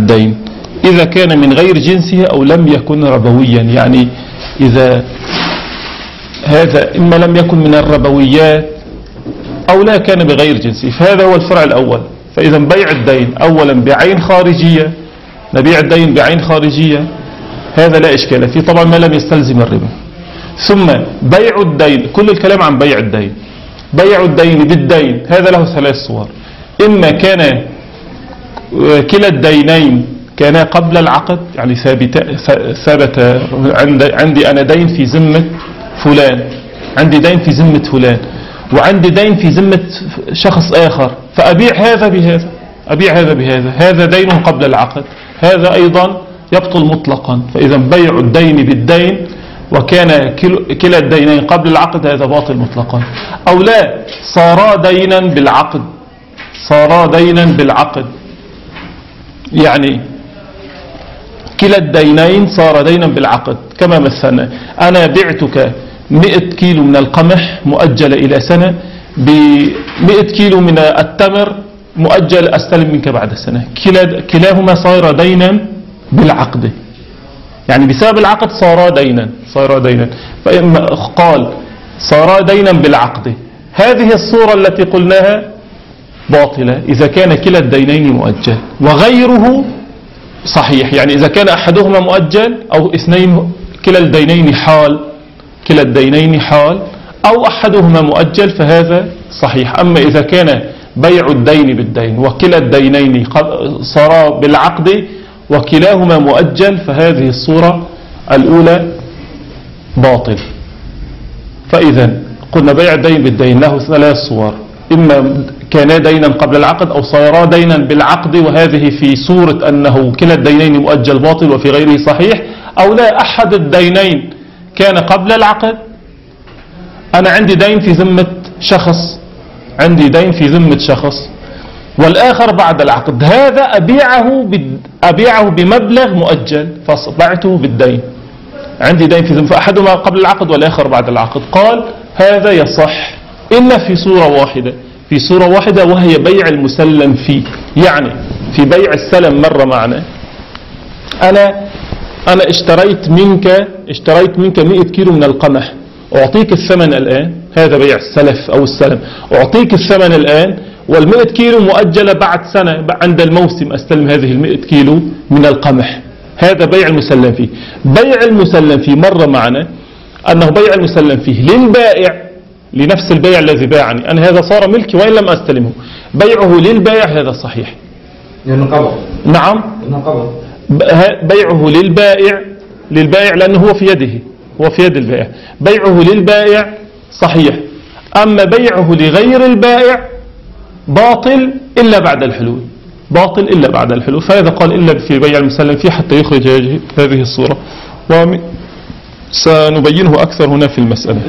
الدين إذا كان من غير جنسه أو لم يكن ربويا، يعني إذا هذا إما لم يكن من الربويات أو لا كان بغير جنسه، فهذا هو الفرع الأول. فإذا بيع الدين أولا بعين خارجية، نبيع الدين بعين خارجية، هذا لا إشكال فيه طبعا ما لم يستلزم الربا. ثم بيع الدين، كل الكلام عن بيع الدين، بيع الدين بالدين هذا له ثلاث صور. إما كان كلا الدينين كانا قبل العقد، يعني ثابت عندي أنا دين في ذمة فلان، عندي دين في ذمة فلان، وعندي دين في ذمة شخص آخر، فأبيع هذا بهذا، أبيع هذا بهذا، هذا دين قبل العقد، هذا أيضا يبطل مطلقا. فإذا بيع الدين بالدين وكان كلا الدينين قبل العقد هذا باطل مطلقا. أو لا صارا دينا بالعقد، صارا دينا بالعقد، يعني كلا الدينين صار دينا بالعقد. كما مثلنا أنا بعتك 100 كيلو من القمح مؤجل إلى سنة ب100 كيلو من التمر مؤجل أستلم منك بعد سنة، كلاهما صار دينا بالعقد، يعني بسبب العقد صار دينا، صار دينا. فإما قال صار دينا بالعقد، هذه الصورة التي قلناها باطلة إذا كان كلا الدينين مؤجل وغيره صحيح، يعني إذا كان أحدهما مؤجل أو اثنين كلا الدينين حال، كلا الدينين حال أو أحدهما مؤجل فهذا صحيح. أما إذا كان بيع الدين بالدين وكلا الدينين صار بالعقد وكلاهما مؤجل فهذه الصورة الأولى باطل. فإذا قلنا بيع الدين بالدين له ثلاث صور، إما كان دينا قبل العقد أو صار دينا بالعقد، وهذه في صورة أنه كلا الدينين مؤجل باطل وفي غيره صحيح. أو لا أحد الدينين كان قبل العقد، أنا عندي دين في ذمة شخص، عندي دين في ذمة شخص والآخر بعد العقد، هذا أبيعه بمبلغ مؤجل فبعته بالدين، عندي دين في ذمة فأحدهما قبل العقد والآخر بعد العقد. قال هذا يصح إلا في صورة واحدة، في صورة واحدة وهي بيع المسلم فيه. يعني في بيع السلم مر معنا، أنا اشتريت منك 100 كيلو من القمح، أعطيك الثمن الآن، هذا بيع السلف أو السلم، أعطيك الثمن الآن وال100 كيلو مؤجلة بعد سنة عند الموسم أستلم هذه ال100 كيلو من القمح، هذا بيع المسلم فيه. بيع المسلم فيه مر معنا أنه بيع المسلم فيه للبائع لنفس البيع الذي باعني أنا، هذا صار ملكي وإن لم أستلمه، بيعه للبائع هذا صحيح. يعني قبض. نعم قبض. بيعه للبائع لأنه هو في يده، هو في يد البائع، بيعه للبائع صحيح. أما بيعه لغير البائع باطل إلا بعد الحلول، باطل إلا بعد الحلول. فهذا قال إلا في بيع المسلم فيه حتى يخرج هذه الصورة، وسنبينه أكثر هنا في المسألة.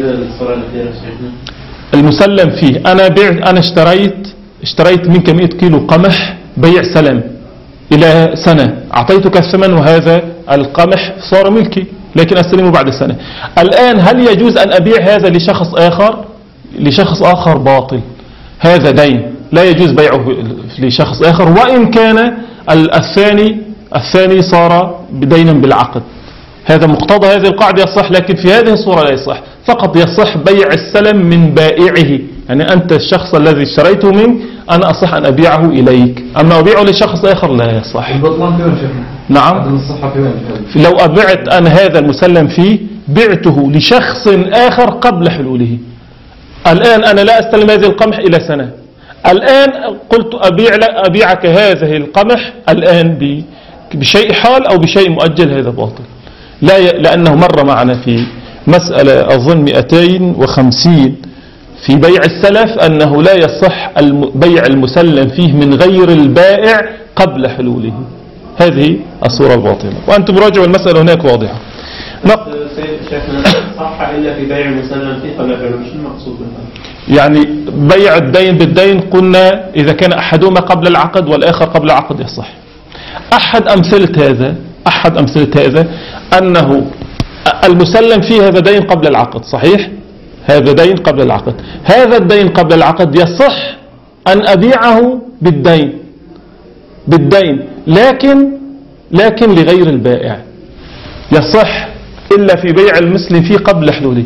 المسلم فيه أنا اشتريت منك 100 كيلو قمح بيع سلم إلى سنة، أعطيتك الثمن وهذا القمح صار ملكي لكن أستلمه بعد سنة. الآن هل يجوز أن أبيع هذا لشخص آخر؟ لشخص آخر باطل، هذا دين لا يجوز بيعه لشخص آخر وإن كان الثاني صار بدينا بالعقد. هذا مقتضى هذه القاعدة يصح، لكن في هذه الصورة لا يصح، فقط يصح بيع السلم من بائعه، يعني أنت الشخص الذي اشتريته منك أنا أصح أن أبيعه إليك، أما أبيعه لشخص آخر لا يصح. البطلان فين شيخنا؟ نعم، لو أبعت أنا هذا المسلم فيه بعته لشخص آخر قبل حلوله، الآن أنا لا أستلم هذه القمح إلى سنة، الآن قلت أبيعك هذه القمح الآن بشيء حال أو بشيء مؤجل، هذا باطل. لا لأنه مر معنا في مسألة أظن 250 في بيع السلف أنه لا يصح بيع المسلم فيه من غير البائع قبل حلوله، هذه الصورة الباطلة. وأنتم راجعوا المسألة هناك واضحة. شيخنا صح إلا في بيع المسلم فيه قبل حلوله، شو المقصود بالها؟ يعني بيع الدين بالدين قلنا إذا كان أحدهما قبل العقد والآخر قبل العقد يصح. أحد أمثلة هذا أنه المسلم فيه هذا دين قبل العقد، صحيح؟ هذا دين قبل العقد، هذا الدين قبل العقد يصح أن أبيعه بالدين لكن لغير البائع يصح إلا في بيع المسلم فيه قبل حلوله.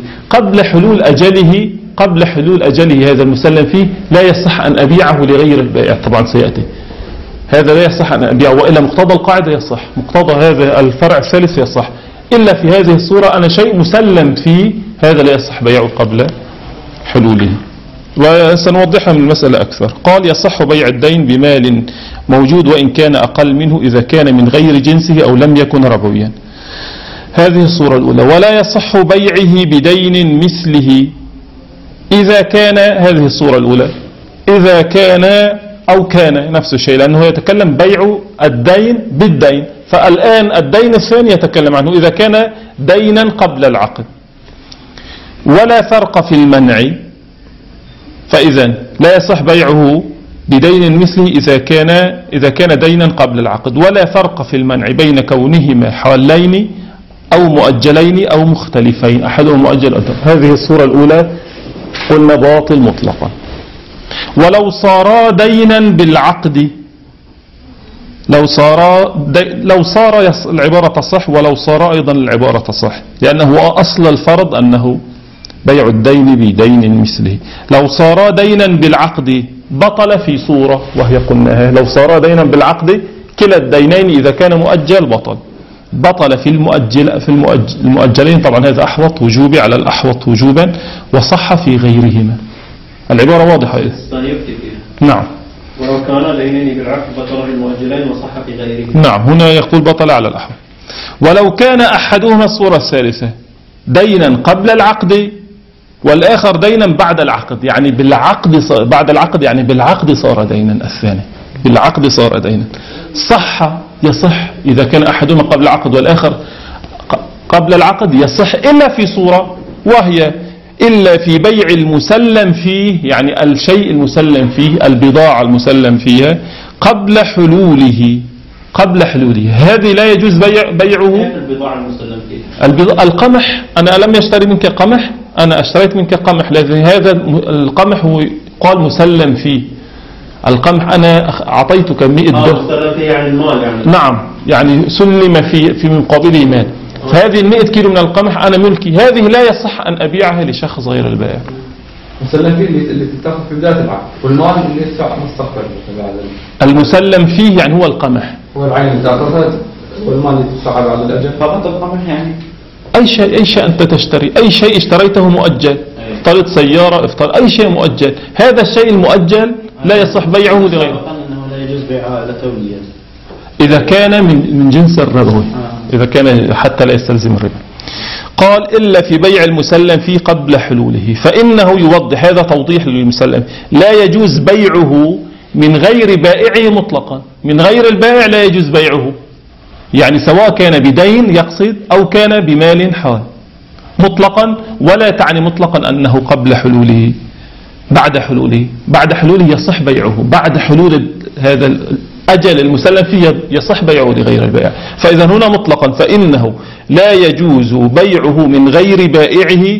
قبل حلول أجله هذا المسلم فيه لا يصح أن أبيعه لغير البائع. طبعا سيأتي هذا لا يصح أن أبيعه، وإلا مقتضى القاعدة يصح، مقتضى هذا الفرع الثالث يصح. إلا في هذه الصورة أنا شيء مسلم فيه هذا لا يصح بيعه قبل حلوله، وسنوضحها من المسألة أكثر. قال يصح بيع الدين بمال موجود وإن كان أقل منه إذا كان من غير جنسه أو لم يكن ربويا. هذه الصورة الأولى. ولا يصح بيعه بدين مثله إذا كان، هذه الصورة الأولى، إذا كان أو كان نفس الشيء، لأنه يتكلم بيع الدين بالدين. فالآن الدين الثاني يتكلم عنه إذا كان دينا قبل العقد. ولا فرق في المنع، فإذا لا يصح بيعه بدين مثله إذا كان دينا قبل العقد. ولا فرق في المنع بين كونهما حالين أو مؤجلين أو مختلفين، أحدهم مؤجل أو. هذه الصورة الأولى قلنا باطل مطلقا. ولو صار دينا بالعقد، لو صار العبارة تصح، ولو صار أيضا العبارة تصح، لأنه أصل الفرض أنه بيع الدين بدين مثله. لو صار دينا بالعقد بطل في صورة وهي قلناها، لو صار دينا بالعقد كلا الدينين إذا كان مؤجل بطل في المؤجلين. طبعا هذا أحوط وجوبي على الأحوط وجوبا، وصح في غيرهما. العبارة واضحة. نعم. ولو كان دينين بالعقد بطل في المؤجلين وصح في غيرهما. نعم، هنا يقول بطل على الأحوط. ولو كان أحدهما الصورة الثالثة دينا قبل العقد والآخر دينا بعد العقد، يعني بعد العقد، يعني بالعقد صار دينا الثاني، بالعقد صار دينا، يصح إذا كان أحدهما قبل العقد والآخر قبل العقد، يصح إلا في صورة، وهي إلا في بيع المسلم فيه، يعني الشيء المسلم فيه، البضاعة المسلم فيها قبل حلوله. هذه لا يجوز بيعه. البضاعة المسلم فيه القمح، أنا لم يشتري منك قمح، أنا اشتريت منك قمح، هذا القمح هو قال مسلم فيه. القمح أنا أعطيتك 100 درهم، يعني المال يعني. نعم، يعني سلم في مقابله مال. فهذه 100 كيلو من القمح أنا ملكي، هذه لا يصح أن أبيعها لشخص غير البائع. مسلم فيه اللي تتاخذ في بداية العقد، والمال اللي يدفع مستقبل. المسلم فيه يعني هو القمح، هو العين اللي تأخذها، والمال اللي تدفع بعد الأجل. فقط القمح يعني. أي شيء أنت تشتري، أي شيء اشتريته مؤجل، افترض سيارة، افترض أي شيء مؤجل، هذا الشيء المؤجل لا يصح بيعه لغيره. لا يجوز بيعها لتوليا إذا كان من جنس الربوي، إذا كان حتى لا يستلزم الربا. قال إلا في بيع المسلم فيه قبل حلوله، فإنه يوضح، هذا توضيح للمسلم، لا يجوز بيعه من غير بائعه مطلقا. من غير البائع لا يجوز بيعه، يعني سواء كان بدين يقصد أو كان بمال حال مطلقا، ولا تعني مطلقا أنه قبل حلوله. بعد حلوله يصح بيعه، بعد حلول هذا الأجل المسلم فيه يصح بيعه لغير البائع. فإذا هنا مطلقا فإنه لا يجوز بيعه من غير بائعه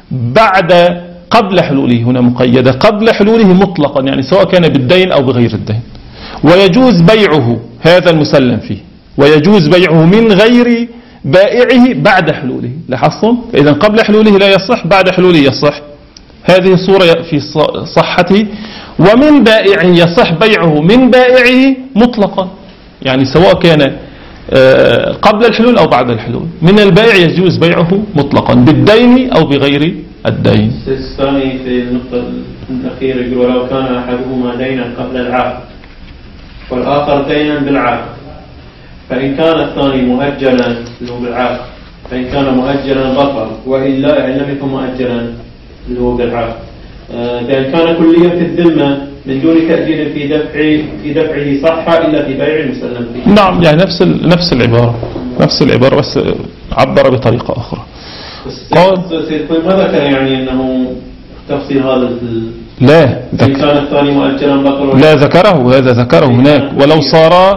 قبل حلوله، هنا مقيدة قبل حلوله مطلقا، يعني سواء كان بالدين أو بغير الدين. ويجوز بيعه هذا المسلم فيه، ويجوز بيعه من غير بائعه بعد حلوله. لاحظتم؟ إذا قبل حلوله لا يصح، بعد حلوله يصح. هذه الصورة في صحته. ومن بائعه يصح بيعه من بائعه مطلقا، يعني سواء كان قبل الحلول أو بعد الحلول. من البائع يجوز بيعه مطلقا بالدين أو بغير الدين. الثاني في النقطة الأخيرة يقول ولو كان أحدهما دينا قبل العقد والآخر دينا بالعقد، فإن كان الثاني مؤجلا اللي هو بالعقد، فإن كان مؤجلا بطل، وإلا إن لم يكن مؤجلا اللي هو بالعقد. بأن كان كليا في الذمة من دون تأجيل في دفعه صح إلا في بيع المسلم فيه. نعم، يعني نفس العبارة بس عبر بطريقة أخرى. قال ما ذكر يعني أنه تفصيل هذا لا إن كان الثاني مؤجلا بطل، لا ذكره، هذا ذكره هناك.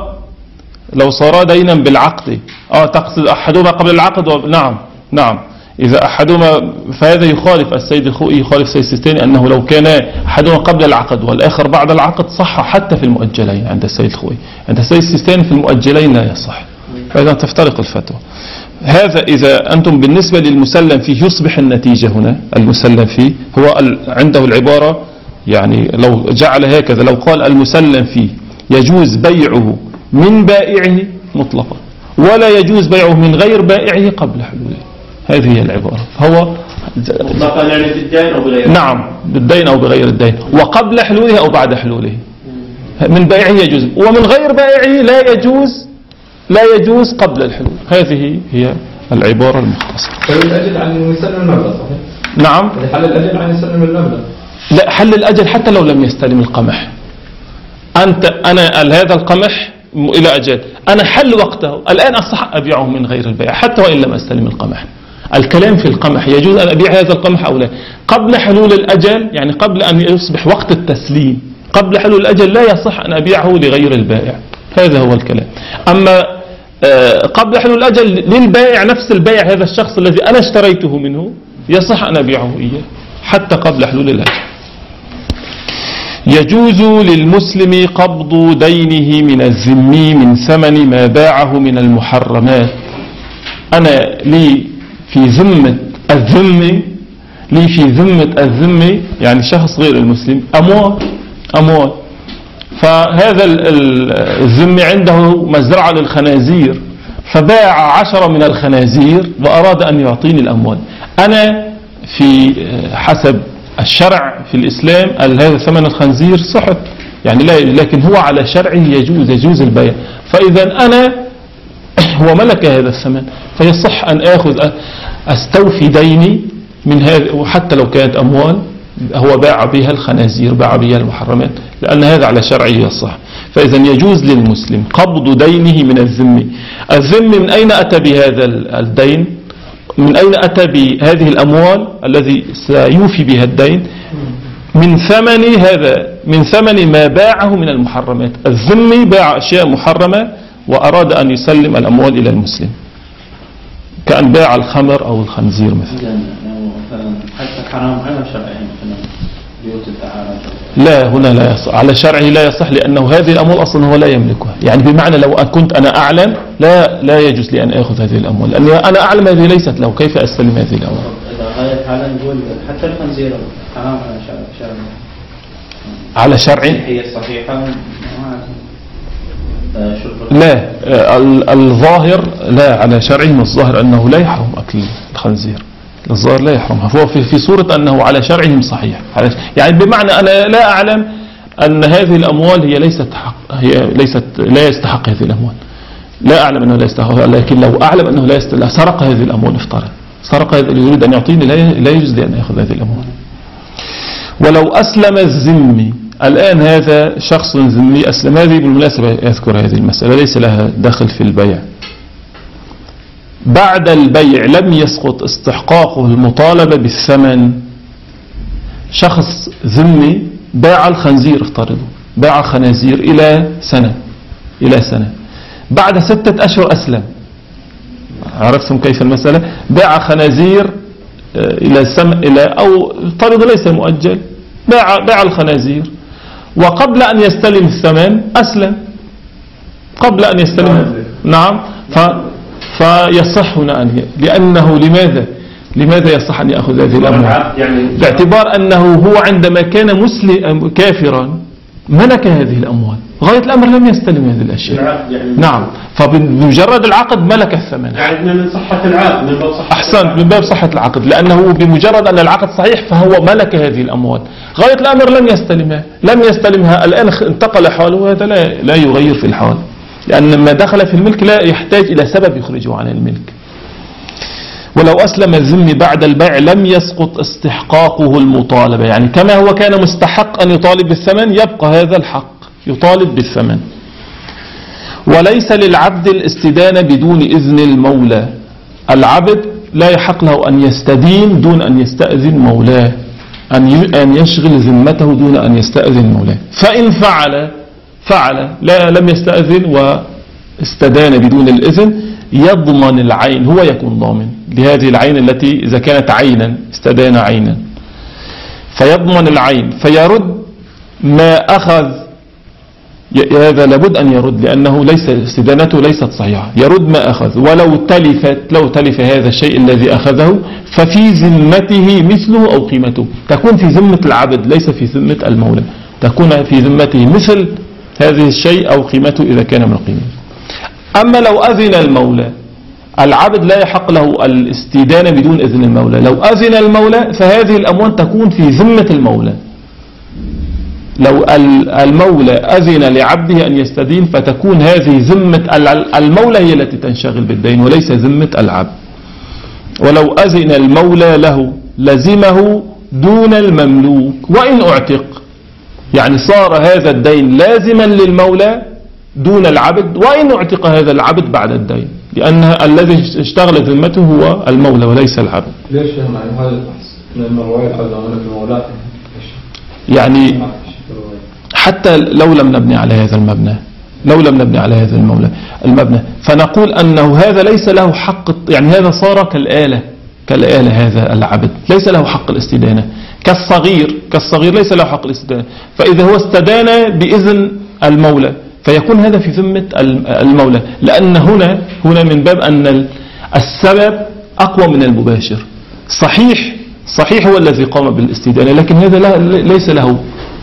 لو صار دينا بالعقد، تقصد أحدهما قبل العقد. نعم، إذا أحدهما، فهذا يخالف السيد الخوئي، يخالف السيد السيستاني أنه لو كان أحدهما قبل العقد والآخر بعد العقد صح حتى في المؤجلين عند السيد الخوئي. عند السيد السيستاني في المؤجلين لا يصح، فإذا تفترق الفتوى. هذا إذا أنتم بالنسبة للمسلم فيه يصبح النتيجة هنا المسلم فيه هو عنده العبارة، يعني لو جعل هكذا، لو قال المسلم فيه يجوز بيعه من بائعه مطلقا ولا يجوز بيعه من غير بائعه قبل حلوله، هذه هي العبارة. هو مطلقا يعني بالدين أو بغير؟ نعم بالدين أو بغير الدين، وقبل حلوله أو بعد حلوله. من بائعه يجوز، ومن غير بائعه لا يجوز قبل الحلول. هذه هي العبارة المختصرة. الأجل عن يسلم المبلغ صحيح؟ نعم. حل الأجل عن يسلم المبلغ. لا، حل الأجل حتى لو لم يستلم القمح. أنا هذا القمح إلى أجل، أنا حل وقته الآن أصح أبيعه من غير البيع حتى وإن لم أستلم القمح. الكلام في القمح، يجوز أن أبيع هذا القمح أو لا قبل حلول الأجل، يعني قبل أن يصبح وقت التسليم. قبل حلول الأجل لا يصح أن أبيعه لغير البائع، هذا هو الكلام. أما قبل حلول الأجل للبائع، نفس البائع هذا الشخص الذي أنا اشتريته منه يصح أن أبيعه إياه حتى قبل حلول الأجل. يجوز للمسلم قبض دينه من الذمي من ثمن ما باعه من المحرمات. أنا لي في ذمة الذمي يعني شخص غير المسلم أموال، فهذا الذمي عنده مزرعة للخنازير، فباع 10 من الخنازير وأراد أن يعطيني الأموال. أنا في حسب الشرع في الإسلام هذا ثمن الخنزير صحت يعني لا، لكن هو على شرعه يجوز البيع. فإذا أنا هو ملك هذا الثمن، فيصح أن أستوفي ديني من هذا، وحتى لو كانت أموال هو باع بها الخنازير، باع بها المحرمات، لأن هذا على شرعه يصح. فإذا يجوز للمسلم قبض دينه من الذمي. الذمي من أين أتى بهذا الدين؟ من أين أتى بهذه الأموال الذي سيوفي بها الدين؟ من ثمن ما باعه من المحرمات. الذمي باع أشياء محرمة وأراد أن يسلم الأموال إلى المسلم، كأن باع الخمر أو الخنزير مثلا. حتى حرام على شرعه مثلا بيوت الدعارة. لا، هنا لا يصح، على شرعه لا يصح، لأنه هذه الأموال أصلا هو لا يملكها. يعني بمعنى لو كنت أنا أعلم لا يجوز لي أن أخذ هذه الأموال، لأن أنا أعلم هذه ليست له، كيف أستلم هذه الأموال؟ إذا غاية حالا نقول حتى الخنزير حرام على شرعه. على شرعه هي الصحيحة لا، الظاهر لا، على شرعه الظاهر أنه لا يحرم أكل الخنزير، الظاهر لا يحرمها، فهو في صورة أنه على شرعهم صحيح. يعني بمعنى أنا لا أعلم أن هذه الأموال لا يستحق هذه الأموال، لا أعلم أنه لا يستحق، لكن لو أعلم أنه لا يستحق، سرق هذه الأموال، افترض سرق يريد أن يعطيني، لا يجوز لي أن يأخذ هذه الأموال. ولو أسلم الذمي، الآن هذا شخص ذمي أسلم، هذه بالمناسبة يذكر هذه المسألة ليس لها دخل في البيع. بعد البيع لم يسقط استحقاقه المطالبة بالثمن. شخص ذمي باع الخنزير، افترضوا باع خنازير إلى سنة، بعد 6 أشهر أسلم. عرفتم كيف المسألة؟ باع خنازير إلى أو افترضوا ليس مؤجل، باع الخنازير وقبل أن يستلم الثمن أسلم، قبل أن يستلم. نعم. فيصح هنا لأنه لماذا يصح أن يأخذ هذه الأموال؟ باعتبار أنه هو عندما كان مسلم كافرا ملك هذه الأموال، غاية الأمر لم يستلم هذه الأشياء. نعم، فبمجرد العقد ملك الثمن. يعني من صحة العقد، من باب صحة أحسنت، من باب صحة العقد، لأنه بمجرد أن العقد صحيح فهو ملك هذه الأموال، غاية الأمر لم يستلمها. الآن انتقل حاله، هذا لا يغير في الحال، لأن ما دخل في الملك لا يحتاج إلى سبب يخرجه عن الملك. ولو أسلم الذمي بعد البيع لم يسقط استحقاقه المطالبة، يعني كما هو كان مستحق أن يطالب بالثمن يبقى هذا الحق يطالب بالثمن. وليس للعبد الاستدانة بدون إذن المولى. العبد لا يحق له أن يستدين دون أن يستأذن مولاه، أن يشغل ذمته دون أن يستأذن مولاه. فإن فعل لم يستأذن واستدان بدون الإذن يضمن العين، هو يكون ضامن، لهذه العين التي إذا كانت عينا استدان عينا، فيضمن العين فيرد ما أخذ. هذا لابد أن يرد لأنه ليس استدانته ليست صحيحة، يرد ما أخذ ولو تلف هذا الشيء الذي أخذه ففي ذمته مثله أو قيمته، تكون في ذمة العبد ليس في ذمة المولى، تكون في ذمته مثل هذه الشيء أو قيمته إذا كان من القيمة. أما لو أذن المولى العبد لا يحق له الاستدانة بدون إذن المولى، لو أذن المولى فهذه الأموال تكون في ذمة المولى. لو المولى أذن لعبده أن يستدين فتكون هذه ذمة المولى هي التي تنشغل بالدين وليس ذمة العبد. ولو أذن المولى له لزمه دون المملوك وإن أعتق، يعني صار هذا الدين لازما للمولى دون العبد وإن اعتق هذا العبد بعد الدين، لأن الذي اشتغل ذمته هو المولى وليس العبد. ليش يعني هذا البحث لما الرواية قال في المولى يعني حتى لو لم نبني على هذا المبنى، لو لم نبني على هذا المبنى فنقول أنه هذا ليس له حق، يعني هذا صار كالآلة هذا العبد ليس له حق الاستدانة، كالصغير ليس له حق الاستدانة. فإذا هو استدان بإذن المولى فيكون هذا في ذمة المولى، لأن هنا من باب أن السبب أقوى من المباشر. صحيح هو الذي قام بالاستدانة، لكن هذا ليس له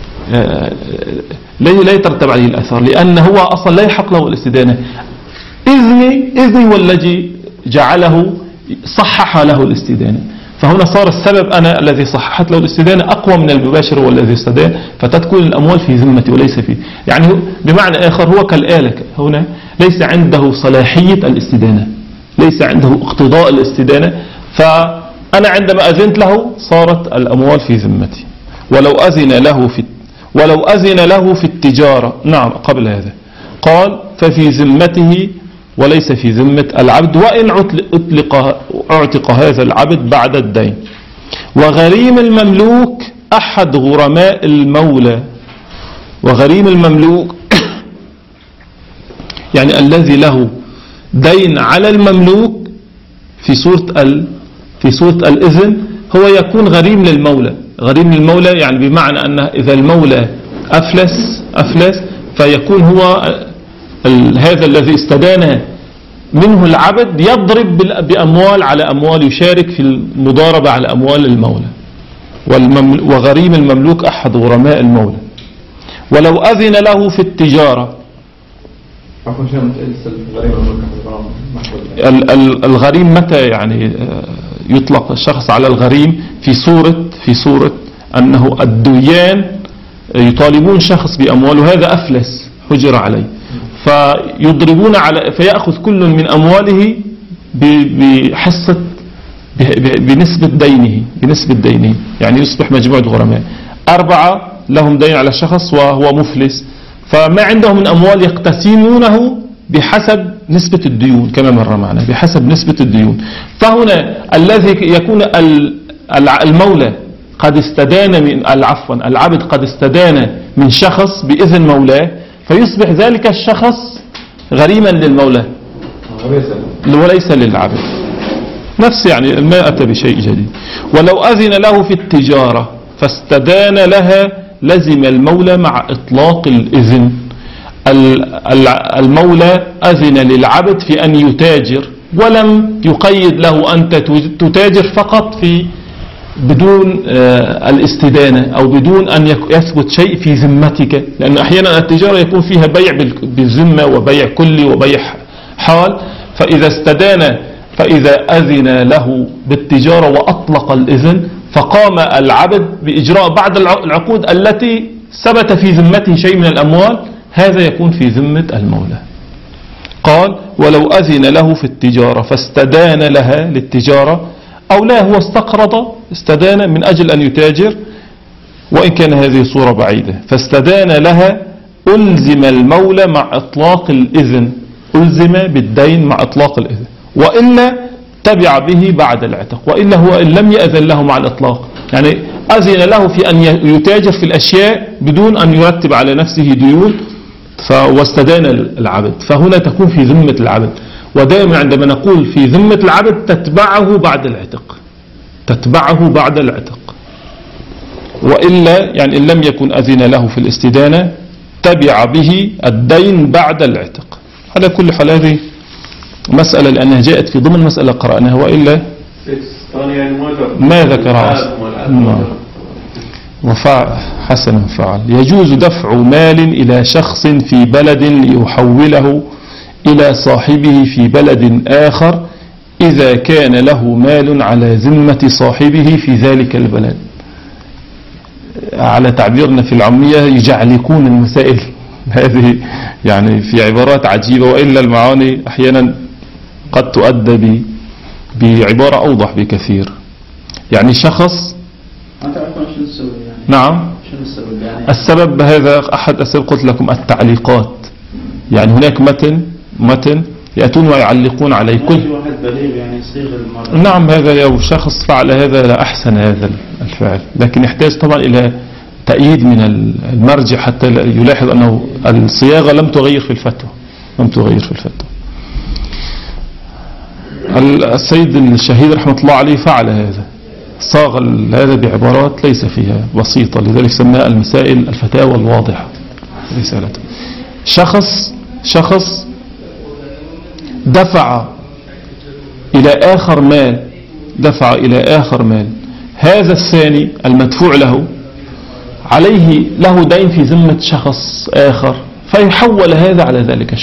لا يترتب عليه الأثر، لأن هو أصلا لا يحق له الاستدانة. إذني هو الذي جعله صحح له الاستدانة، فهنا صار السبب أنا الذي صححت له الاستدانة أقوى من المباشر هو الذي استدان، فتكون الأموال في ذمتي وليس فيه. يعني بمعنى آخر هو كالآلة، هنا ليس عنده صلاحية الاستدانة، ليس عنده اقتضاء الاستدانة، فأنا عندما أذنت له صارت الأموال في ذمتي. ولو أذن له في التجارة، نعم قبل هذا قال ففي ذمته وليس في ذمة العبد وإن اعتق هذا العبد بعد الدين. وغريم المملوك أحد غرماء المولى، وغريم المملوك يعني الذي له دين على المملوك في صورة الإذن هو يكون غريم للمولى. غريم للمولى يعني بمعنى أن إذا المولى أفلس فيكون هو هذا الذي استدان منه العبد يضرب بأموال على أموال، يشارك في المضاربة على أموال المولى. وغريم المملوك أحد غرماء المولى. ولو أذن له في التجارة، الغريم متى يعني يطلق الشخص على الغريم؟ في صورة أنه الديان يطالبون شخص بأموال وهذا أفلس حجر عليه، فيضربون فيأخذ كل من أمواله بحصة بنسبة دينه، يعني يصبح مجموعة غرماء 4 لهم دين على الشخص وهو مفلس، فما عندهم من أموال يقتسمونه بحسب نسبة الديون كما مر معنا، بحسب نسبة الديون. فهنا الذي يكون المولى قد استدان من العبد قد استدان من شخص بإذن مولاه، فيصبح ذلك الشخص غريما للمولى وليس للعبد. نفس يعني ما أتى بشيء جديد. ولو أذن له في التجارة فاستدان لها لزم المولى مع إطلاق الإذن. المولى أذن للعبد في أن يتاجر ولم يقيد له أنت تتاجر فقط بدون الاستدانة أو بدون أن يثبت شيء في ذمتك، لأن أحيانا التجارة يكون فيها بيع بالذمة وبيع كلي وبيع حال. فإذا أذن له بالتجارة وأطلق الإذن فقام العبد بإجراء بعض العقود التي ثبت في ذمته شيء من الأموال، هذا يكون في ذمة المولى. قال ولو أذن له في التجارة فاستدان لها للتجارة، أو لا هو استدان من أجل أن يتاجر، وإن كان هذه صورة بعيدة، فاستدان لها ألزم المولى مع إطلاق الإذن، ألزم بالدين مع إطلاق الإذن، وإلا تبع به بعد العتق، وإلا هو إن لم يأذن له مع الإطلاق، يعني أذن له في أن يتاجر في الأشياء بدون أن يرتب على نفسه ديون واستدان العبد، فهنا تكون في ذمة العبد. ودائما عندما نقول في ذمة العبد تتبعه بعد العتق، تتبعه بعد العتق، وإلا يعني إن لم يكن أذن له في الاستدانة تبع به الدين بعد العتق. على كل حال هذه مسألة لأنها جاءت في ضمن مسألة قرأناها، وإلا ما ذكرها. حسنا فعل. يجوز دفع مال إلى شخص في بلد ليحوله إلى صاحبه في بلد آخر إذا كان له مال على ذمة صاحبه في ذلك البلد. على تعبيرنا في العامية يجعلكون المسائل هذه يعني في عبارات عجيبة، وإلا المعاني أحيانا قد تؤدى بعبارة أوضح بكثير. يعني شخص نعم السبب هذا أحد أسباب قلت لكم التعليقات. يعني هناك متن يأتون ويعلقون عليه كل نعم هذا لو شخص فعل هذا لا أحسن هذا الفعل، لكن يحتاج طبعا إلى تأييد من المرجع حتى يلاحظ أنه الصياغة لم تغير في الفتوى. السيد الشهيد رحمة الله عليه فعل هذا، صاغ هذا بعبارات ليس فيها بسيطة، لذلك سماها المسائل الفتاوى الواضحة رسالته. شخص دفع إلى آخر مال، هذا الثاني المدفوع له له دين في ذمة شخص آخر، فيحول هذا على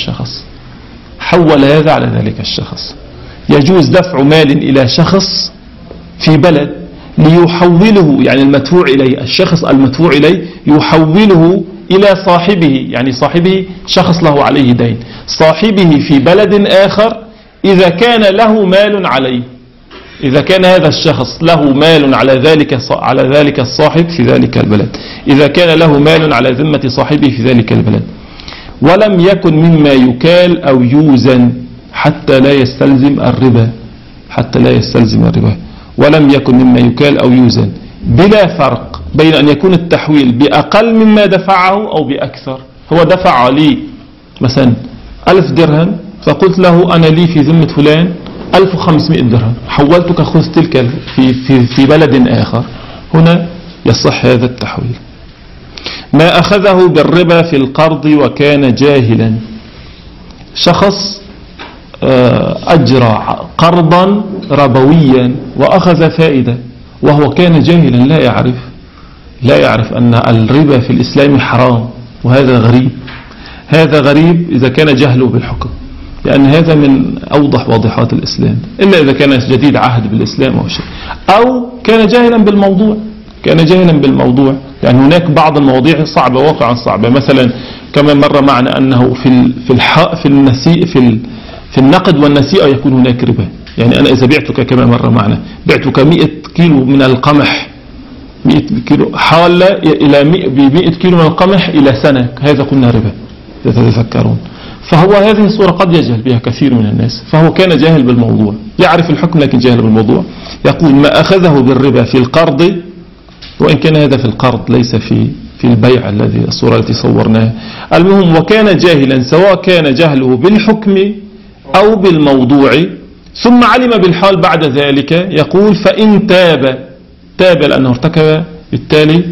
ذلك الشخص. يجوز دفع مال إلى شخص في بلد ليحوله، يعني المدفوع إليه الشخص المدفوع إليه يحوله إلى صاحبه، يعني صاحبه شخص له عليه دين، صاحبه في بلد آخر إذا كان له مال عليه، إذا كان هذا الشخص له مال على ذلك الصاحب في ذلك البلد، إذا كان له مال على ذمة صاحبه في ذلك البلد، ولم يكن مما يكال أو يوزن حتى لا يستلزم الربا، ولم يكن مما يكال أو يوزن، بلا فرق بين أن يكون التحويل بأقل مما دفعه أو بأكثر. هو دفع لي مثلا 1000 درهم، فقلت له أنا لي في ذمة فلان 1500 درهم، حولتك خذ تلك في بلد آخر، هنا يصح هذا التحويل. ما أخذه بالربا في القرض وكان جاهلا، شخص أجرى قرضا ربويا وأخذ فائدة وهو كان جاهلا لا يعرف أن الربا في الإسلام حرام، وهذا غريب إذا كان جهله بالحكم، لأن هذا من أوضح واضحات الإسلام، إلا إذا كان جديد عهد بالإسلام أو شيء، أو كان جاهلا بالموضوع، يعني هناك بعض المواضيع صعبة واقعا صعبة. مثلا كما مر معنا أنه في النقد والنسيئة يكون هناك ربا. يعني أنا إذا بعتك كما مر معنا بعتك 100 كيلو من القمح، 100 كيلو حالة إلى 100 كيلو من القمح إلى سنة، هذا قلنا ربا إذا تتذكرون. فهو هذه الصورة قد يجهل بها كثير من الناس، فهو كان جاهل بالموضوع، يعرف الحكم لكن جاهل بالموضوع. يقول ما أخذه بالربا في القرض، وإن كان هذا في القرض ليس في البيع الصورة التي صورناها. المهم وكان جاهلا، سواء كان جهله بالحكم أو بالموضوع، ثم علم بالحال بعد ذلك، يقول فإن تاب لأنه ارتكب بالتالي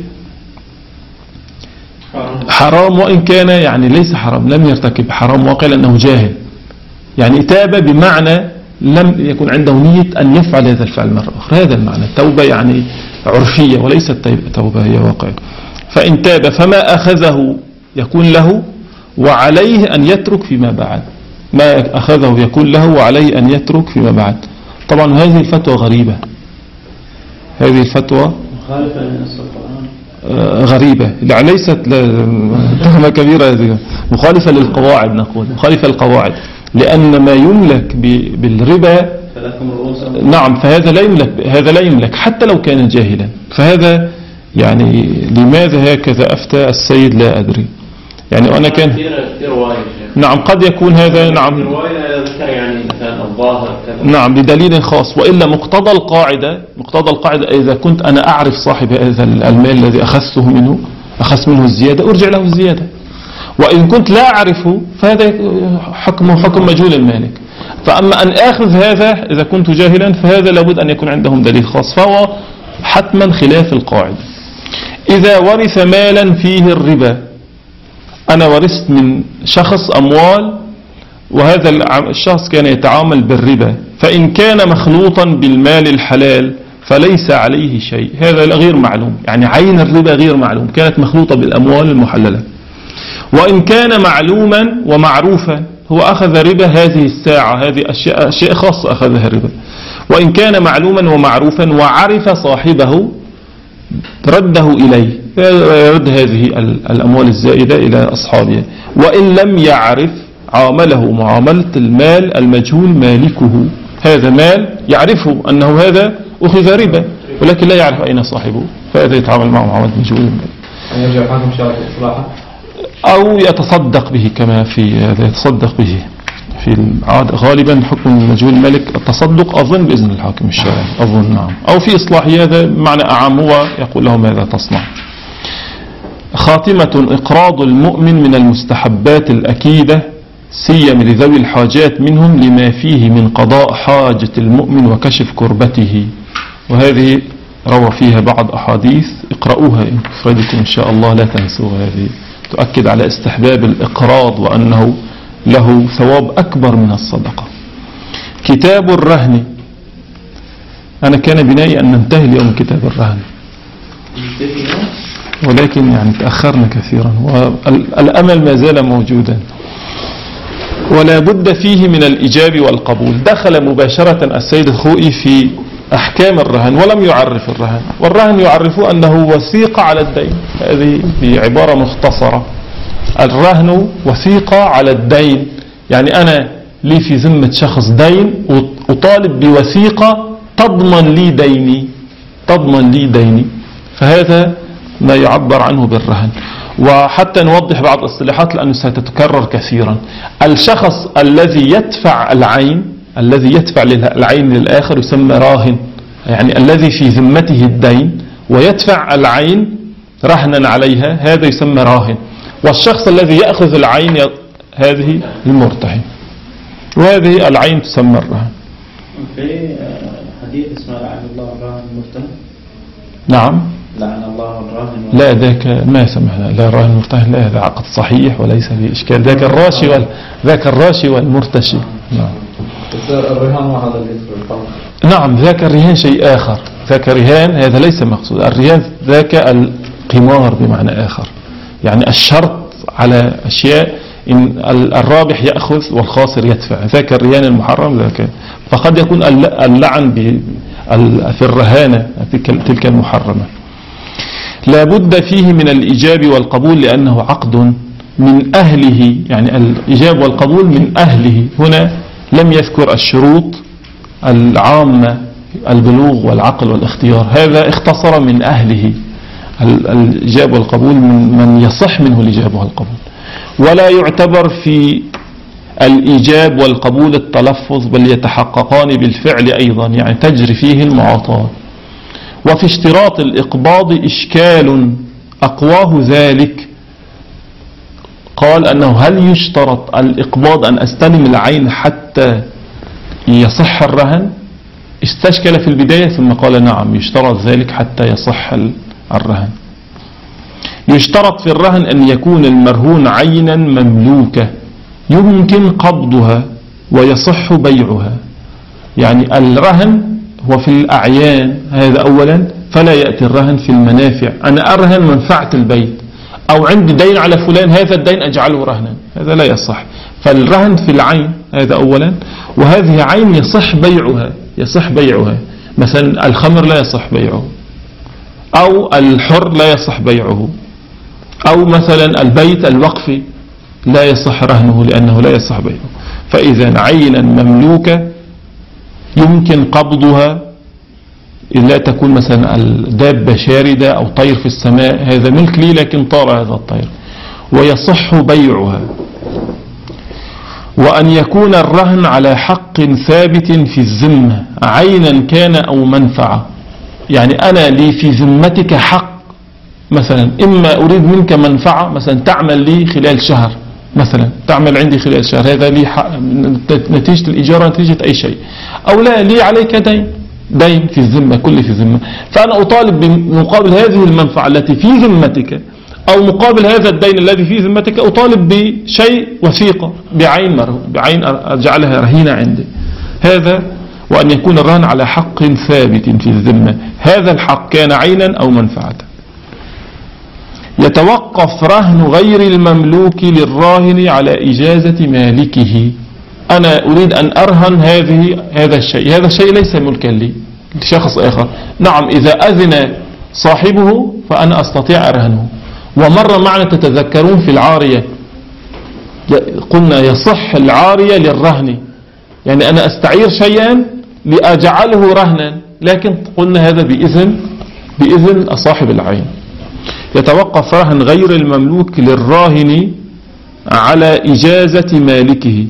حرام، وإن كان يعني ليس حرام، لم يرتكب حرام واقع لأنه جاهل. يعني تاب بمعنى لم يكن عنده نية أن يفعل هذا الفعل مرة أخرى، هذا المعنى. التوبة يعني عرفية وليست توبة هي واقع. فإن تاب فما أخذه يكون له وعليه أن يترك فيما بعد، ما أخذه يكون له وعليه أن يترك فيما بعد. طبعا هذه الفتوى غريبة، هذه الفتوى غريبة، ليست تهمة كبيرة، هذه مخالفة للقواعد، نقول مخالفة للقواعد، لأن ما يملك بالربا نعم فهذا لا يملك حتى لو كان جاهلا. فهذا يعني لماذا هكذا أفتى السيد لا أدري. يعني وأنا كان نعم قد يكون هذا نعم نعم بدليل خاص، وإلا مقتضى القاعدة إذا كنت أنا أعرف صاحب هذا المال الذي أخذت منه الزيادة أرجع له الزيادة، وإن كنت لا أعرفه فهذا حكم مجهول المالك. فأما أن آخذ هذا إذا كنت جاهلا فهذا لابد أن يكون عندهم دليل خاص، فهو حتما خلاف القاعدة. إذا ورث مالا فيه الربا، أنا ورثت من شخص أموال وهذا الشخص كان يتعامل بالربا، فإن كان مخلوطا بالمال الحلال فليس عليه شيء، هذا غير معلوم، يعني عين الربا غير معلوم، كانت مخلوطة بالأموال المحللة. وإن كان معلوما ومعروفا، هو أخذ ربا هذه الساعة، هذه أشياء خاصة أخذها ربا. وإن كان معلوما ومعروفا وعرف صاحبه رده إليه، يرد هذه الأموال الزائدة إلى أصحابها. وإن لم يعرف عامله معاملة المال المجهول مالكه، هذا مال يعرفه أنه هذا أخذ ربا ولكن لا يعرف أين صاحبه، فهذا يتعامل معه معاملة مجهول المال. أن يرجع حاكم شرعي إصلاحا أو يتصدق به، كما في هذا يتصدق به في العادة غالبا حكم مجهول الملك التصدق، أظن بإذن الحاكم الشرعي، أظن نعم، أو في إصلاح، هذا معنى أعم، هو يقول له ماذا تصنع. خاتمة: إقراض المؤمن من المستحبات الأكيدة سيما لذوي الحاجات منهم لما فيه من قضاء حاجة المؤمن وكشف كربته. وهذه روى فيها بعض أحاديث، اقرأوها إن فرادكم إن شاء الله لا تنسوها، هذه تؤكد على استحباب الإقراض وأنه له ثواب أكبر من الصدقة. كتاب الرهن، أنا كان بنائي أن ننتهي اليوم كتاب الرهن ولكن يعني تأخرنا كثيرا والأمل ما زال موجودا. ولا بد فيه من الإجاب والقبول. دخل مباشرة السيد الخوئي في أحكام الرهن ولم يعرف الرهن، والرهن يعرف أنه وثيقة على الدين، هذه بعبارة مختصرة، الرهن وثيقة على الدين، يعني أنا لي في ذمة شخص دين أطالب بوثيقة تضمن لي ديني، فهذا ما يعبر عنه بالرهن. وحتى نوضح بعض الاصطلاحات لأنه ستتكرر كثيرا. الشخص الذي يدفع العين للآخر يسمى راهن، يعني الذي في ذمته الدين ويدفع العين رهنا عليها، هذا يسمى راهن. والشخص الذي يأخذ العين هذه المرتهن، وهذه العين تسمى الرهن. في حديث اسمه لعن الله الراهن المرتهن. نعم، لعن الله الراهن. لا ذاك ما سمحنا، لا الراهن المرتهن، لا هذا عقد صحيح وليس فيه إشكال، ذاك الراشي والمرتشي. نعم. الرهان ما هذا اللي يدخل الطبق. نعم، ذاك الرهان شيء آخر، ذاك الرهان هذا ليس مقصود، الرهان ذاك القمار بمعنى آخر، يعني الشرط على أشياء إن الرابح يأخذ والخاسر يدفع، ذاك الرهان المحرم ذاك. فقد يكون اللعن في الرهانة تلك المحرمة. لا بد فيه من الإجاب والقبول لأنه عقد من أهله، يعني الإجاب والقبول من أهله. هنا لم يذكر الشروط العامة، البلوغ والعقل والاختيار، هذا اختصر من أهله الإجاب والقبول، من يصح منه الإجاب والقبول. ولا يعتبر في الإيجاب والقبول التلفظ، بل يتحققان بالفعل أيضا، يعني تجري فيه المعاطاة. وفي اشتراط الإقباض إشكال أقواه ذلك، قال أنه هل يشترط الإقباض أن أستلم العين حتى يصح الرهن؟ استشكل في البداية ثم قال نعم يشترط ذلك حتى يصح الرهن. يشترط في الرهن أن يكون المرهون عينا مملوكة يمكن قبضها ويصح بيعها، يعني الرهن هو في الأعيان، هذا أولا، فلا يأتي الرهن في المنافع، أنا أرهن منفعة البيت أو عندي دين على فلان، هذا الدين أجعله رهنا، هذا لا يصح. فالرهن في العين هذا أولا، وهذه عين يصح بيعها، مثلا الخمر لا يصح بيعه، أو الحر لا يصح بيعه، أو مثلا البيت الوقفي لا يصح رهنه لأنه لا يصح بيعه. فإذا عينا مملوكة يمكن قبضها، لا تكون مثلا الدابة شاردة أو طير في السماء، هذا ملك لي لكن طار هذا الطير، ويصح بيعها. وأن يكون الرهن على حق ثابت في الذمة عينا كان أو منفعة، يعني أنا لي في ذمتك حق، مثلا إما أريد منك منفعة، مثلا تعمل لي خلال شهر مثلا تعمل عندي خلال شهر، هذا لي نتيجة الإجارة، نتيجة أي شيء، أو لا لي عليك دين في الذمة، كل في الذمة، فأنا أطالب بمقابل هذه المنفعة التي في ذمتك أو مقابل هذا الدين الذي في ذمتك أطالب بشيء وثيقة بعين أجعلها رهينة عندي. هذا وأن يكون الرهن على حق ثابت في الذمة، هذا الحق كان عينا أو منفعة. يتوقف رهن غير المملوك للراهن على إجازة مالكه. أنا أريد أن أرهن هذا الشيء ليس ملكا لي، لشخص آخر. نعم إذا أذن صاحبه فأنا أستطيع أرهنه. ومرة معنا تتذكرون في العارية قلنا يصح العارية للرهن، يعني أنا أستعير شيئا لأجعله رهنا، لكن قلنا هذا بإذن صاحب العين. يتوقف رهن غير المملوك للراهن على إجازة مالكه.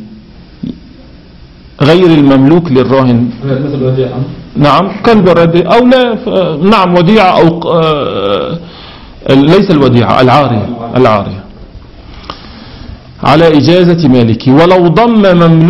غير المملوك للراهن مثل وديعة، نعم كالبرد أو لا، نعم وديعة أو ليس الوديعة، العارية على إجازة مالكه. ولو ضم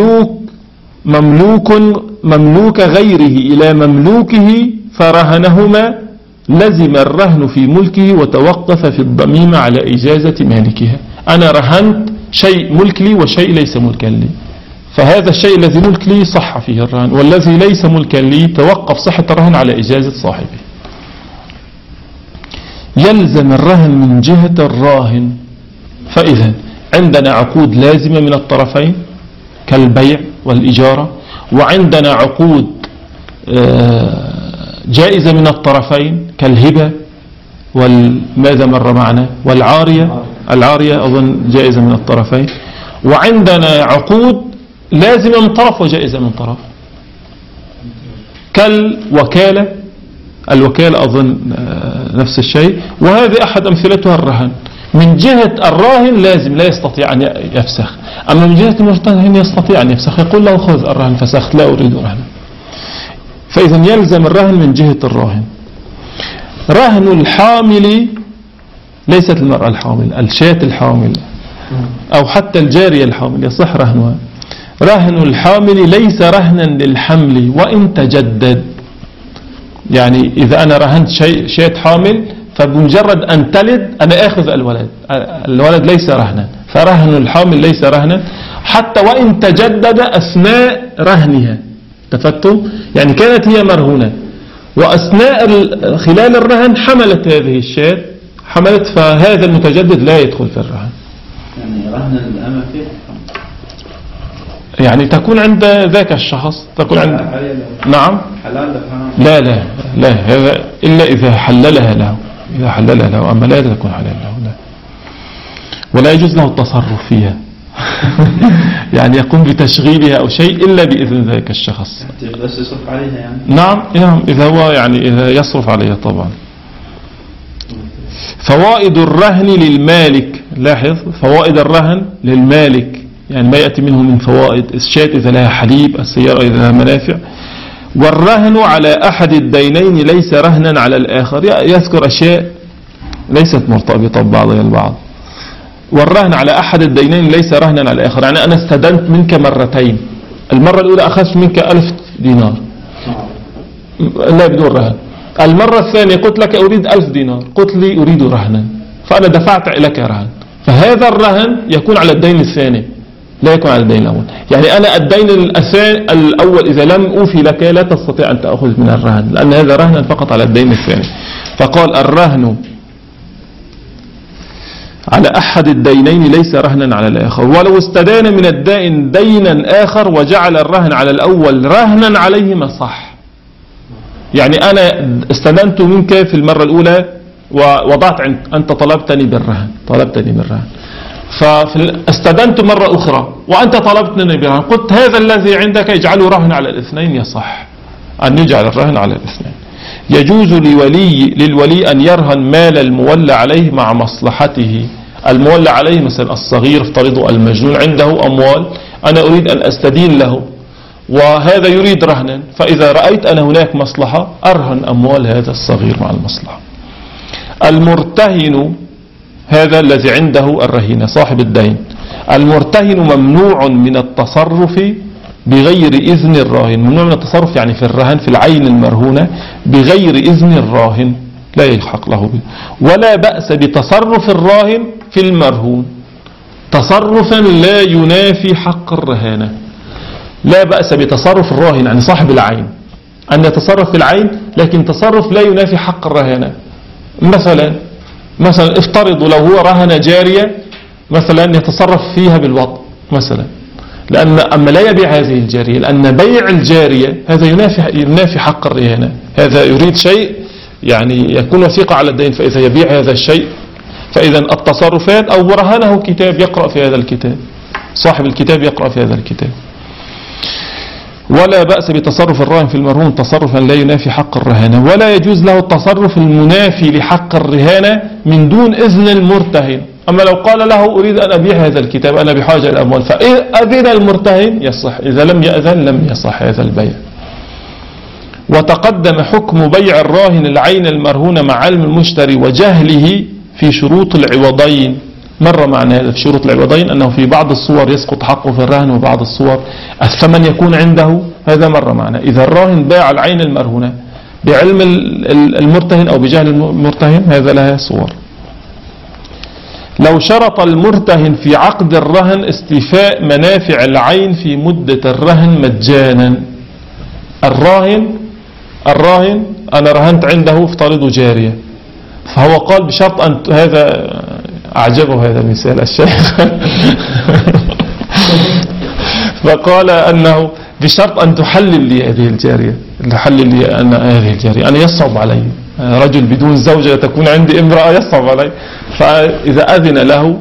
مملوك غيره إلى مملوكه فرهنهما لزم الرهن في ملكه وتوقف في الضميمة على إجازة مالكها. أنا رهنت شيء ملك لي وشيء ليس ملكا لي، فهذا الشيء الذي ملك لي صح فيه الرهن، والذي ليس ملكا لي توقف صحة الرهن على إجازة صاحبه. يلزم الرهن من جهة الراهن. فإذا عندنا عقود لازمة من الطرفين كالبيع والإجارة، وعندنا عقود جائزة من الطرفين كالهبة والماذا مر معنا العارية أظن جائزة من الطرفين، وعندنا عقود لازمة من طرف وجائزة من طرف كالوكالة. الوكالة أظن نفس الشيء، وهذه أحد أمثلتها الرهن. من جهة الراهن لازم لا يستطيع أن يفسخ، أما من جهة المرتهن يستطيع أن يفسخ، يقول له خذ الرهن فسخت لا أريد رهنا. فإذا يلزم الرهن من جهة الراهن. رهن الحامل ليست المرأة الحامل، الشاة الحامل أو حتى الجارية الحامل يصح رهنها. رهن الحامل ليس رهنا للحمل وإن تجدد، يعني إذا أنا رهنت شاة حامل فبمجرد أن تلد أنا آخذ الولد ليس رهنا، فرهن الحامل ليس رهنا حتى وإن تجدد أثناء رهنها. تفتم؟ يعني كانت هي مرهونة وأثناء خلال الرهن حملت هذه الشاة فهذا المتجدد لا يدخل في الرهن. يعني رهن الأمة فيه يعني تكون عند ذاك الشخص، تكون عند نعم لا هذا إلا إذا حللها له، أما لا تكون حلال له لا. ولا يجوز له التصرف فيها يعني يقوم بتشغيلها أو شيء إلا بإذن ذاك الشخص. بس يصرف عليها يعني. نعم إذا هو يعني إذا يصرف عليها طبعا. فوائد الرهن للمالك، لاحظ فوائد الرهن للمالك، يعني ما يأتي منه من فوائد الشاة إذا لها حليب، السيارة إذا لها منافع. والرهن على أحد الدينين ليس رهنا على الآخر، يذكر أشياء ليست مرتبطة ببعضها البعض. والرهن على أحد الدينين ليس رهنا على الآخر، يعني أنا استدنت منك مرتين، المرة الأولى أخذت منك 1000 دينار لا بدون رهن، المرة الثانية قلت لك أريد 1000 دينار، قلت لي أريد رهنا، فأنا دفعت لك رهن، فهذا الرهن يكون على الدين الثاني لا يكون على الدين الأول. يعني أنا الدين الأول إذا لم أوفي لك لا تستطيع أن تأخذ من الرهن، لأن هذا رهنا فقط على الدين الثاني. فقال الرهن على أحد الدينين ليس رهنا على الآخر. ولو استدان من الدائن دينا آخر وجعل الرهن على الأول رهنا عليهما صح. يعني أنا استدنت منك في المرة الأولى ووضعت أنت طلبتني بالرهن فاستدنت مرة أخرى وأنت طلبتني بالرهن، قلت هذا الذي عندك اجعله رهن على الاثنين، يصح أن يجعل الرهن على الاثنين. يجوز للولي أن يرهن مال المولى عليه مع مصلحته. المولى عليه مثلا الصغير افترضوا المجنون عنده أموال أنا أريد أن أستدين له وهذا يريد رهنا، فإذا رأيت أن هناك مصلحة أرهن أموال هذا الصغير مع المصلحة. المرتهن هذا الذي عنده الرهينة صاحب الدين. المرتهن ممنوع من التصرف بغير إذن الراهن. ممنوع من التصرف يعني في الرهن في العين المرهونة بغير إذن الراهن، لا يلحق له به. ولا بأس بتصرف الراهن في المرهون تصرفا لا ينافي حق الرهانة. لا بأس بتصرف الراهن يعني صاحب العين أن يتصرف في العين، لكن تصرف لا ينافي حق الرهانة. مثلا افترضوا لو هو رهن جارية مثلا يتصرف فيها بالوطء مثلا، لأن أما لا يبيع هذه الجارية، لأن بيع الجارية هذا ينافي حق الرهانة. هذا يريد شيء يعني يكون وثيقة على الدين، فإذا يبيع هذا الشيء فإذا التصرفات أو رهنه كتاب يقرأ في هذا الكتاب، صاحب الكتاب يقرأ في هذا الكتاب. ولا بأس بتصرف الراهن في المرهون تصرفا لا ينافي حق الرهانة. ولا يجوز له التصرف المنافي لحق الرهانة من دون إذن المرتهن. أما لو قال له أريد أن أبيع هذا الكتاب أنا بحاجة الأموال، فأذن المرتهن يصح، إذا لم يأذن لم يصح هذا البيع. وتقدم حكم بيع الراهن العين المرهونة مع علم المشتري وجهله في شروط العوضين. مر معنا هذا في شروط العوضين أنه في بعض الصور يسقط حقه في الرهن وبعض الصور الثمن يكون عنده، هذا مر معنا. إذا الراهن باع العين المرهونة بعلم المرتهن أو بجهل المرتهن هذا لها صور. لو شرط المرتهن في عقد الرهن استيفاء منافع العين في مدة الرهن مجانا. الراهن أنا رهنت عنده افترضوا جارية، فهو قال بشرط أن هذا أعجبه هذا المثال الشيخ فقال أنه بشرط أن تحلل لي هذه الجارية، تحلل لي أن هذه الجارية أنا يصعب علي رجل بدون زوجة تكون عندي امرأة يصعب علي. فإذا أذن له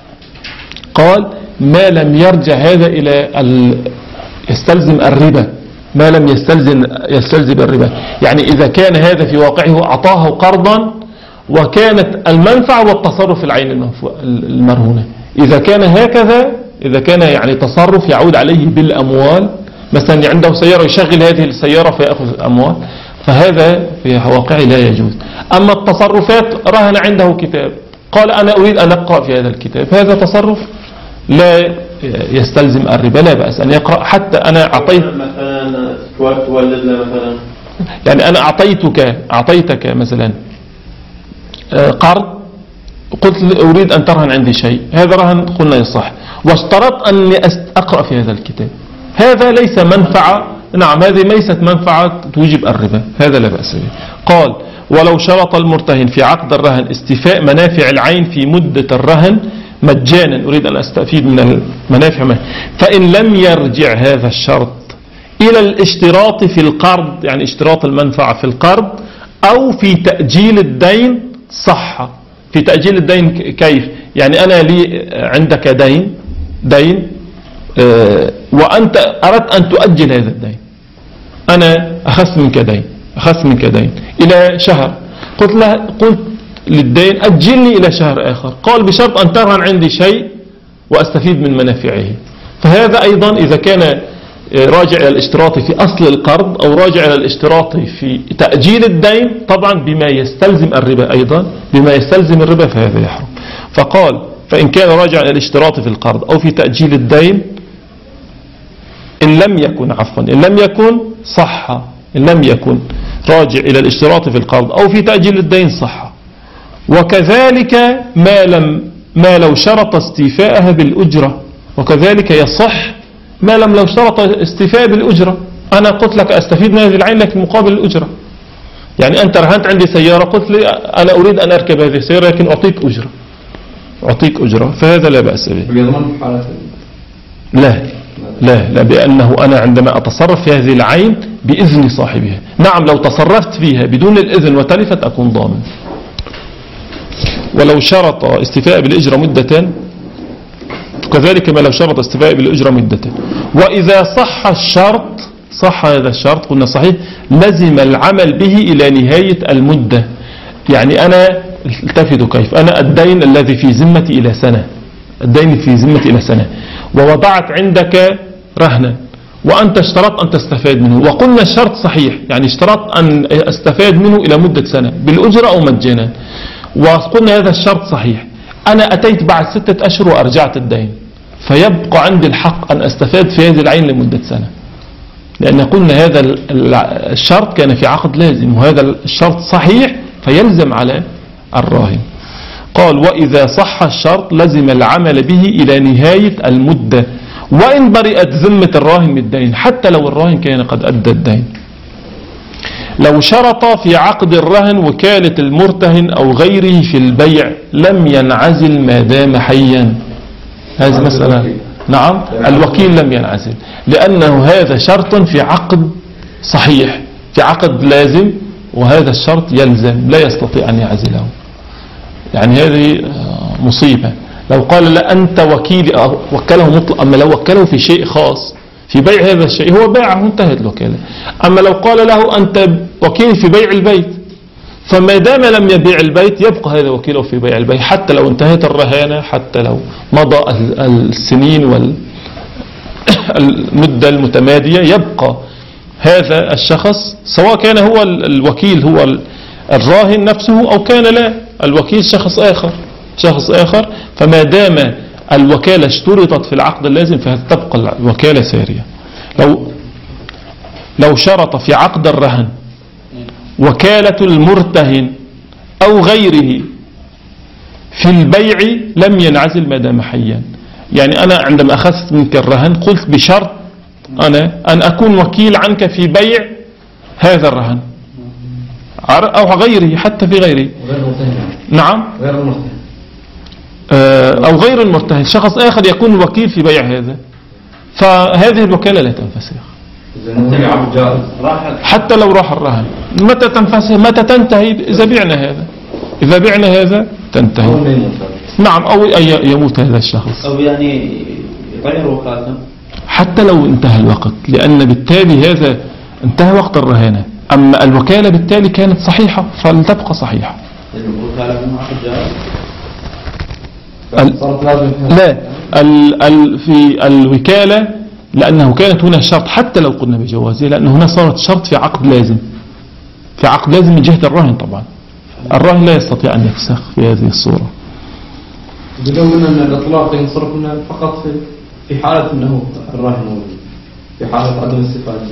قال ما لم يرجع هذا إلى يستلزم الربا، ما لم يستلزم الربا، يعني إذا كان هذا في واقعه أعطاه قرضا وكانت المنفعة والتصرف العين المرهونة. إذا كان هكذا، إذا كان يعني تصرف يعود عليه بالأموال، مثلا عنده سيارة يشغل هذه السيارة فيأخذ الأموال، فهذا في واقعه لا يجوز. أما التصرفات رهن عنده كتاب قال أنا أريد أن أقرأ في هذا الكتاب، هذا تصرف لا يستلزم الربا، لا بأس أن يقرأ. حتى أنا أعطيت مثلا تولد له مثلا، يعني أنا أعطيتك مثلا قرض، قلت أريد أن ترهن عندي شيء، هذا رهن قلنا يصح، واشترط أني أقرأ في هذا الكتاب، هذا ليس منفعة. نعم هذه ليست منفعة توجب الربا، هذا لا بأس به. قال ولو شرط المرتهن في عقد الرهن استيفاء منافع العين في مدة الرهن مجانا، أريد أن أستفيد من المنافع، فإن لم يرجع هذا الشرط إلى الاشتراط في القرض، يعني اشتراط المنفعة في القرض أو في تأجيل الدين صح. في تأجيل الدين كيف؟ يعني أنا لي عندك دين وأنت أردت أن تؤجل هذا الدين، أنا أخذت منك دين إلى شهر، قلت للدين أجلني إلى شهر آخر، قال بشرط أن ترهن عندي شيء وأستفيد من منافعه. فهذا أيضا إذا كان راجع إلى الاشتراط في أصل القرض أو راجع إلى الاشتراط في تأجيل الدين، طبعا بما يستلزم الربا أيضا، بما يستلزم الربا فهذا يحرم. فقال فإن كان راجع إلى الاشتراط في القرض أو في تأجيل الدين إن لم يكن صح، إن لم يكن راجع إلى الاشتراط في القرض أو في تأجيل الدين صح. وكذلك ما لو شرط استيفاءها بالأجرة، وكذلك يصح ما لو شرط استيفاء بالأجرة. أنا قلت لك أستفيد من هذه العين لكن مقابل الأجرة، يعني أنت رهنت عندي سيارة قلت لي أنا أريد أن أركب هذه السيارة لكن أعطيك أجرة، فهذا لا بأس به. لا بأنه أنا عندما أتصرف في هذه العين بإذن صاحبها. نعم لو تصرفت فيها بدون الإذن وتلفت أكون ضامن. ولو شرط استيفاء بالأجرة مدة كذلك ما لو شرط استيفاء بالأجرة مدة. وإذا صح هذا الشرط قلنا صحيح، لزم العمل به إلى نهاية المدة. يعني أنا التفتوا كيف، أنا الدين الذي في ذمتي إلى سنة، ووضعت عندك رهنا وأنت اشترط أن تستفاد منه، وقلنا الشرط صحيح، يعني اشترط أن استفاد منه إلى مدة سنة بالأجرة أو مجانا، وقلنا هذا الشرط صحيح. أنا أتيت بعد 6 أشهر وأرجعت الدين، فيبقى عندي الحق أن أستفاد في هذه العين لمدة سنة، لأن قلنا هذا الشرط كان في عقد لازم، وهذا الشرط صحيح فيلزم على الراهن. قال وإذا صح الشرط لزم العمل به إلى نهاية المدة وإن برئت ذمة الراهن من الدين، حتى لو الراهن كان قد أدى الدين. لو شرط في عقد الرهن وكالة المرتهن أو غيره في البيع لم ينعزل ما دام حيا. هذه مسألة. نعم، الوكيل لم ينعزل، لأنه هذا شرط في عقد صحيح، في عقد لازم، وهذا الشرط يلزم لا يستطيع أن يعزله. يعني هذه مصيبة. لو قال لا أنت وكيلي وكله مطلق، أما لو وكله في شيء خاص في بيع هذا الشيء هو باعه انتهت الوكالة. أما لو قال له أنت وكيل في بيع البيت، فما دام لم يبيع البيت يبقى هذا وكيله في بيع البيت، حتى لو انتهت الرهانة، حتى لو مضى السنين والمدة المتمادية، يبقى هذا الشخص سواء كان هو الوكيل هو الراهن نفسه أو كان لا الوكيل شخص آخر، فما دام الوكالة اشترطت في العقد اللازم فتبقى الوكالة سارية. لو شرط في عقد الرهن وكالة المرتهن أو غيره في البيع لم ينعزل ما دام حيا. يعني أنا عندما أخذت منك الرهن قلت بشرط أنا أن أكون وكيل عنك في بيع هذا الرهن أو غيره، حتى في غيره. نعم، غير المرتهن أو غير المرتهن، شخص آخر يكون وكيل في بيع هذا، فهذه الوكالة لا تنفسخ حتى لو راح الرهن. متى تنفسخ؟ متى تنتهي؟ إذا بعنا هذا تنتهي. نعم، أو يموت هذا الشخص، أو يعني يغير وكالته حتى لو انتهى الوقت، لأن بالتالي هذا انتهى وقت الرهانة. أما الوكالة بالتالي كانت صحيحة فلتبقى صحيحة. الوكالة بالمعقد جائز؟ لا، في الوكالة لأنه كانت هنا شرط حتى لو قلنا بجوازه، لأن هنا صارت شرط في عقد لازم، في عقد لازم من جهة الراهن. طبعا الراهن لا يستطيع أن يفسخ في هذه الصورة. بدون أن الإطلاق ينصرف فقط في حالة أنه الراهن موجود، في حالة عدم استفادة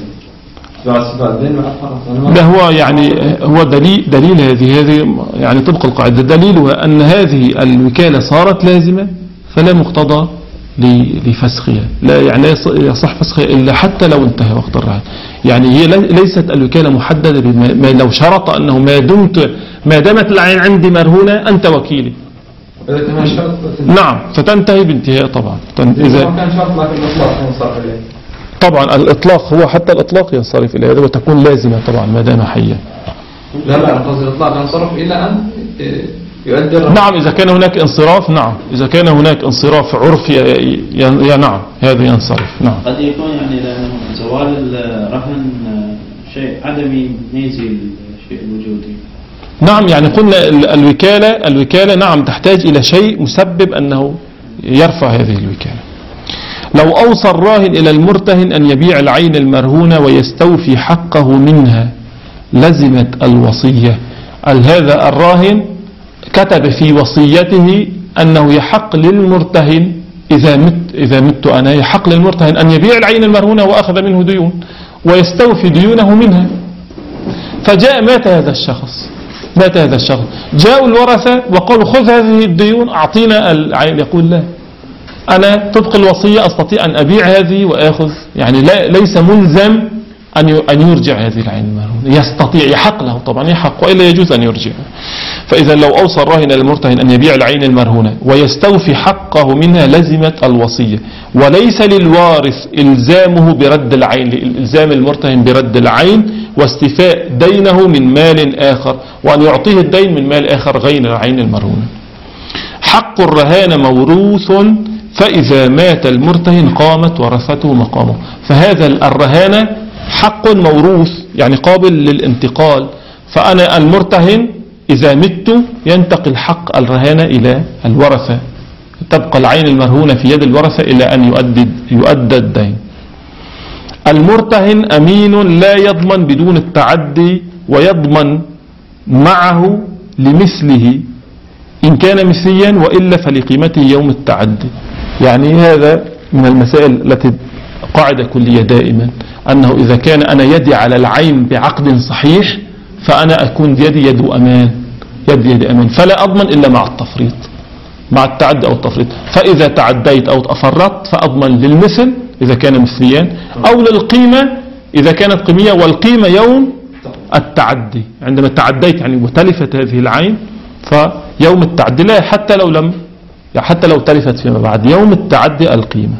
ده هو يعني هو دليل هذه يعني طبق القاعدة دليلها أن هذه الوكالة صارت لازمة فلا مقتضى لفسخها، لا يعني يصح فسخها إلا حتى لو انتهى وقت الرهن. يعني هي ليست الوكالة محددة بما لو شرط أنه ما دامت العين عندي مرهونة أنت وكيلي، نعم، فتنتهي بانتهاء. طبعا إذا كان شرط لكن الإطلاق ينصرف إليه، طبعا الإطلاق هو حتى الإطلاق ينصرف إلى هذا وتكون لازمة طبعا ما دام حيا. لا قصدي الإطلاق ينصرف إلى أن يؤدي نعم، إذا كان هناك انصراف، نعم، إذا كان هناك انصراف عرفي نعم هذا ينصرف. نعم، قد يكون يعني لأنه زوال الرهن شيء عدمي يزيل الشيء الوجودي. نعم، يعني قلنا الوكالة نعم تحتاج إلى شيء مسبب أنه يرفع هذه الوكالة. لو أوصى الراهن إلى المرتهن أن يبيع العين المرهونة ويستوفي حقه منها لزمت الوصية. هذا الراهن كتب في وصيته أنه يحق للمرتهن إذا مت أنا يحق للمرتهن أن يبيع العين المرهونة وأخذ منه ديون ويستوفي ديونه منها. فجاء مات هذا الشخص، جاءوا الورثة وقالوا خذ هذه الديون أعطينا العين. يقول لا، أنا طبق الوصية أستطيع أن أبيع هذه وأخذ، يعني ليس ملزم أن يرجع هذه العين المرهونة، يستطيع، يحق له طبعا، يحق، وإلا يجوز أن يرجع. فإذا لو أوصى الراهن للمرتهن أن يبيع العين المرهونة ويستوفي حقه منها لزمت الوصية، وليس للوارث إلزامه برد العين، إلزام المرتهن برد العين واستيفاء دينه من مال آخر، وأن يعطيه الدين من مال آخر غير العين المرهونة. حق الرهان موروث، فإذا مات المرتهن قامت ورثته مقامه. فهذا الرهان حق موروث يعني قابل للانتقال، فأنا المرتهن إذا مت ينتقل حق الرهان إلى الورثة، تبقى العين المرهونة في يد الورثة إلى أن يؤدى الدين. المرتهن أمين لا يضمن بدون التعدي، ويضمن معه لمثله إن كان مثليا، وإلا فلقيمته يوم التعدي. يعني هذا من المسائل التي قاعدة كلية دائما، أنه إذا كان أنا يدي على العين بعقد صحيح فأنا أكون يدي يد أمان، يد أمان، فلا أضمن إلا مع التفريط، مع التعدي أو التفريط. فإذا تعديت أو أفرطت فأضمن للمثل إذا كان مثليان، أو للقيمة إذا كانت قيمية، والقيمة يوم التعدي. عندما تعديت يعني وتلفت هذه العين فيوم التعدي، لا حتى لو لم، حتى لو تلفت فيما بعد، يوم التعدي القيمة.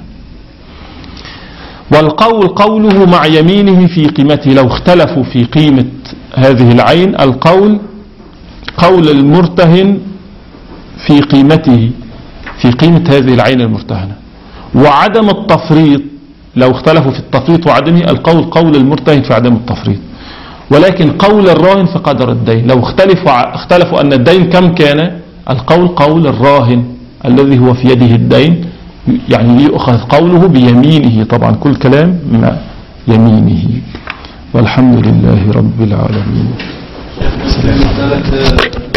والقول قوله مع يمينه في قيمته، لو اختلفوا في قيمة هذه العين، القول قول المرتهن في قيمته، في قيمة هذه العين المرتهنة. وعدم التفريط، لو اختلفوا في التفريط وعدمه، القول قول المرتهن في عدم التفريط. ولكن قول الراهن في قدر الدين، لو اختلفوا أن الدين كم كان، القول قول الراهن الذي هو في يده الدين، يعني يؤخذ قوله بيمينه، طبعا كل كلام مع يمينه. والحمد لله رب العالمين.